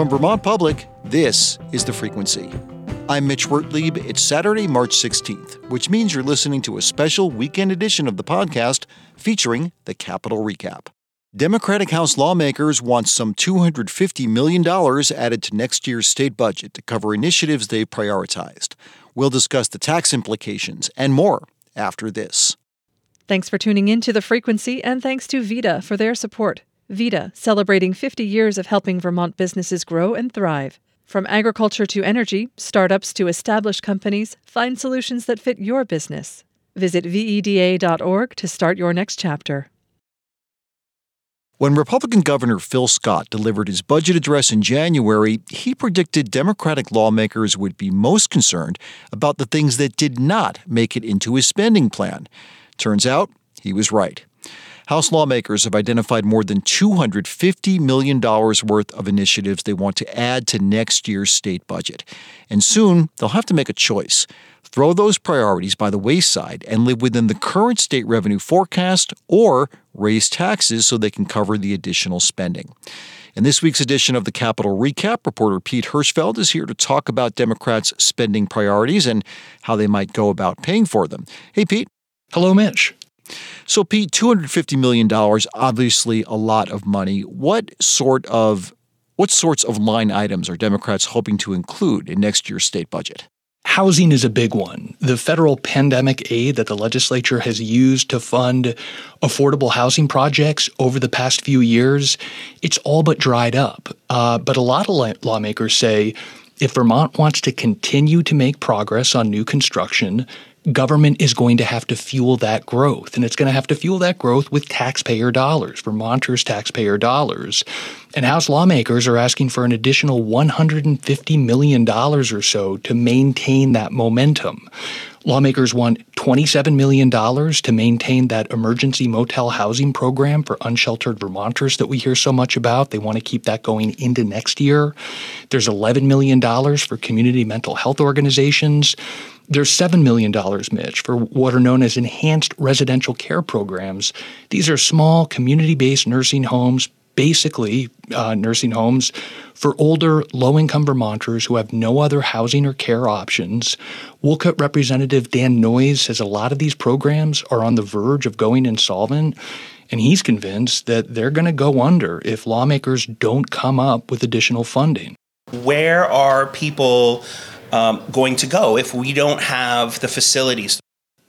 From Vermont Public, this is The Frequency. I'm Mitch Wertlieb. It's Saturday, March 16th, which means you're listening to a special weekend edition of the podcast featuring the Capitol Recap. Democratic House lawmakers want some $250 million added to next year's state budget to cover initiatives they've prioritized. We'll discuss the tax implications and more after this. Thanks for tuning in to The Frequency, and thanks to VITA for their support. VITA, celebrating 50 years of helping Vermont businesses grow and thrive. From agriculture to energy, startups to established companies, find solutions that fit your business. Visit VEDA.org to start your next chapter. When Republican Governor Phil Scott delivered his budget address in January, he predicted Democratic lawmakers would be most concerned about the things that did not make it into his spending plan. Turns out, he was right. House lawmakers have identified more than $250 million worth of initiatives they want to add to next year's state budget. And soon, they'll have to make a choice. Throw those priorities by the wayside and live within the current state revenue forecast, or raise taxes so they can cover the additional spending. In this week's edition of the Capitol Recap, reporter Pete Hirschfeld is here to talk about Democrats' spending priorities and how they might go about paying for them. Hey, Pete. Hello, Mitch. So, Pete, $250 million, obviously a lot of money. What sorts of line items are Democrats hoping to include in next year's state budget? Housing is a big one. The federal pandemic aid that the legislature has used to fund affordable housing projects over the past few years, it's all but dried up. But a lot of lawmakers say if Vermont wants to continue to make progress on new construction, government is going to have to fuel that growth, and it's going to have to fuel that growth with taxpayer dollars, Vermonters' taxpayer dollars. And House lawmakers are asking for an additional $150 million or so to maintain that momentum. Lawmakers want $27 million to maintain that emergency motel housing program for unsheltered Vermonters that we hear so much about. They want to keep that going into next year. There's $11 million for community mental health organizations. There's $7 million, Mitch, for what are known as enhanced residential care programs. These are small community-based nursing homes, basically nursing homes for older, low-income Vermonters who have no other housing or care options. Wolcott Representative Dan Noyes says a lot of these programs are on the verge of going insolvent, and he's convinced that they're going to go under if lawmakers don't come up with additional funding. Where are people going to go if we don't have the facilities?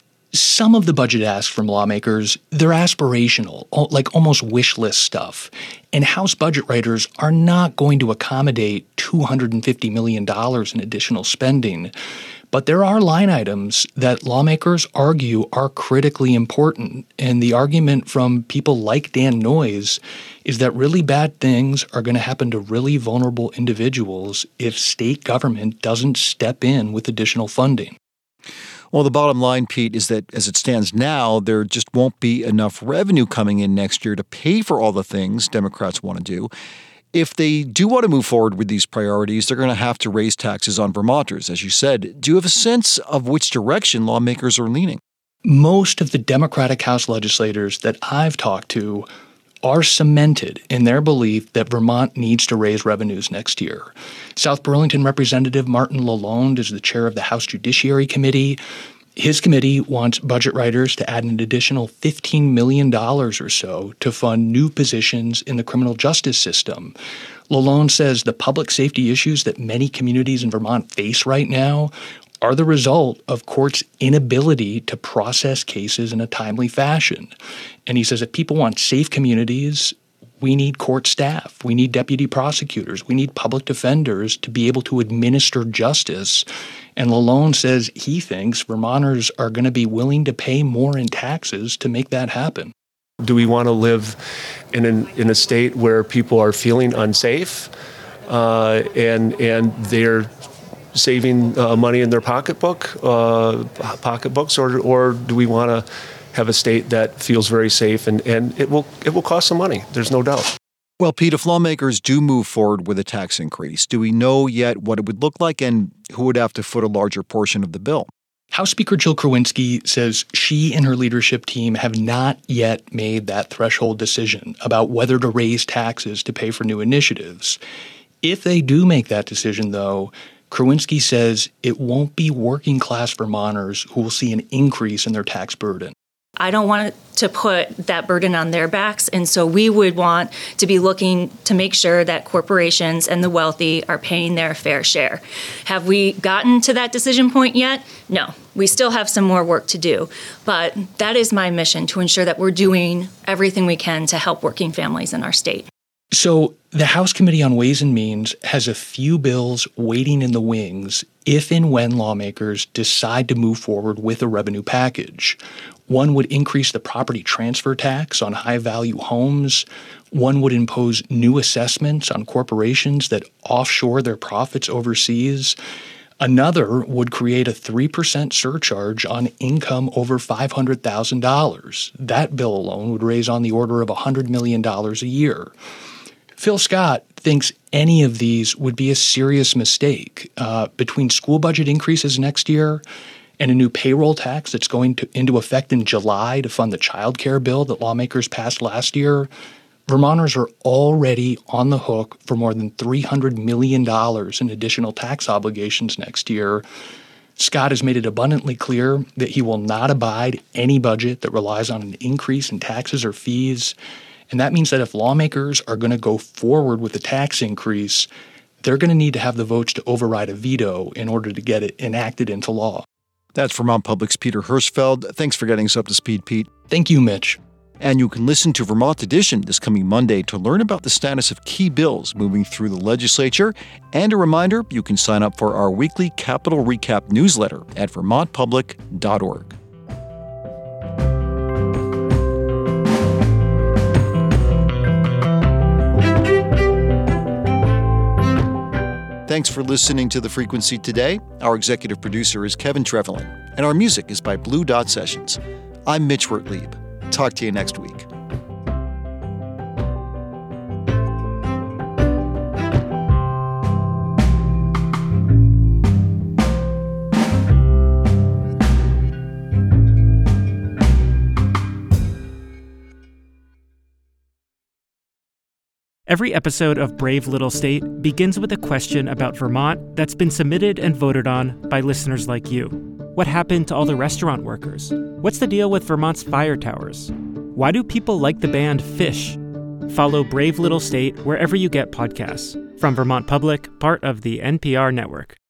Some of the budget asks from lawmakers, they're aspirational, like almost wish list stuff. And House budget writers are not going to accommodate $250 million in additional spending. But there are line items that lawmakers argue are critically important. And the argument from people like Dan Noyes is that really bad things are going to happen to really vulnerable individuals if state government doesn't step in with additional funding. Well, the bottom line, Pete, is that as it stands now, there just won't be enough revenue coming in next year to pay for all the things Democrats want to do. If they do want to move forward with these priorities, they're going to have to raise taxes on Vermonters, as you said. Do you have a sense of which direction lawmakers are leaning? Most of the Democratic House legislators that I've talked to are cemented in their belief that Vermont needs to raise revenues next year. South Burlington Representative Martin Lalonde is the chair of the House Judiciary Committee. His committee wants budget writers to add an additional $15 million or so to fund new positions in the criminal justice system. Lalonde says the public safety issues that many communities in Vermont face right now are the result of courts' inability to process cases in a timely fashion. And he says if people want safe communities, we need court staff, we need deputy prosecutors, we need public defenders to be able to administer justice. And Lalonde says he thinks Vermonters are going to be willing to pay more in taxes to make that happen. Do we want to live in a state where people are feeling unsafe and they're saving money in their pocketbooks, or do we want to have a state that feels very safe and it will cost some money? There's no doubt. Well, Pete, if lawmakers do move forward with a tax increase, do we know yet what it would look like and who would have to foot a larger portion of the bill? House Speaker Jill Krawinski says she and her leadership team have not yet made that threshold decision about whether to raise taxes to pay for new initiatives. If they do make that decision, though, Krawinski says it won't be working-class Vermonters who will see an increase in their tax burden. I don't want to put that burden on their backs, and so we would want to be looking to make sure that corporations and the wealthy are paying their fair share. Have we gotten to that decision point yet? No. We still have some more work to do, but that is my mission, to ensure that we're doing everything we can to help working families in our state. So the House Committee on Ways and Means has a few bills waiting in the wings if and when lawmakers decide to move forward with a revenue package. One would increase the property transfer tax on high-value homes. One would impose new assessments on corporations that offshore their profits overseas. Another would create a 3% surcharge on income over $500,000. That bill alone would raise on the order of $100 million a year. Phil Scott thinks any of these would be a serious mistake. Between school budget increases next year and a new payroll tax that's going into effect in July to fund the child care bill that lawmakers passed last year, Vermonters are already on the hook for more than $300 million in additional tax obligations next year. Scott has made it abundantly clear that he will not abide any budget that relies on an increase in taxes or fees. And that means that if lawmakers are going to go forward with the tax increase, they're going to need to have the votes to override a veto in order to get it enacted into law. That's Vermont Public's Peter Hirschfeld. Thanks for getting us up to speed, Pete. Thank you, Mitch. And you can listen to Vermont Edition this coming Monday to learn about the status of key bills moving through the legislature. And a reminder, you can sign up for our weekly Capitol Recap newsletter at vermontpublic.org. Thanks for listening to The Frequency today. Our executive producer is Kevin Trevelyan, and our music is by Blue Dot Sessions. I'm Mitch Wertlieb. Talk to you next week. Every episode of Brave Little State begins with a question about Vermont that's been submitted and voted on by listeners like you. What happened to all the restaurant workers? What's the deal with Vermont's fire towers? Why do people like the band Phish? Follow Brave Little State wherever you get podcasts. From Vermont Public, part of the NPR network.